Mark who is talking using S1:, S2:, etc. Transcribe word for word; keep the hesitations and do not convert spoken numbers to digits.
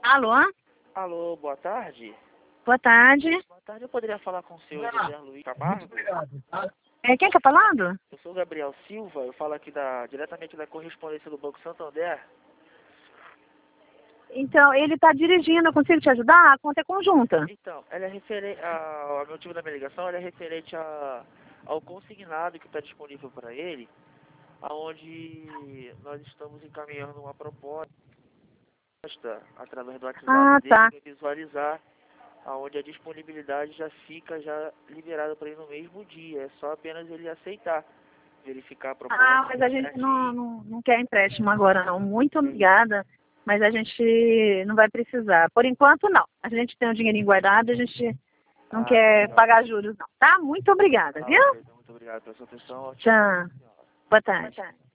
S1: Alô?
S2: Alô, boa tarde.
S1: Boa tarde.
S2: Boa tarde, eu poderia falar com o senhor José Luiz Camargo?
S1: É, quem tá falando?
S2: Eu sou o Gabriel Silva, eu falo aqui da, diretamente da correspondência do Banco Santander.
S1: Então, ele tá dirigindo, eu consigo te ajudar? A conta é conjunta.
S2: Então, ela é referente, a, o motivo da minha ligação ela é referente a, ao consignado que está disponível para ele, aonde nós estamos encaminhando uma proposta através do WhatsApp
S1: Ah,
S2: dele
S1: tá.
S2: para visualizar aonde a disponibilidade já fica já liberada para ele no mesmo dia. É só apenas ele aceitar, verificar a proposta.
S1: Ah, mas a gente não, não, não quer empréstimo agora, não. Muito obrigada, mas a gente não vai precisar. Por enquanto, não. A gente tem um dinheirinho guardado, a gente não
S2: Ah,
S1: quer
S2: legal.
S1: pagar juros, não. Tá? Muito obrigada,
S2: Ah,
S1: viu?
S2: ok, então muito obrigado pela sua atenção.
S1: Tchau. Boa tarde.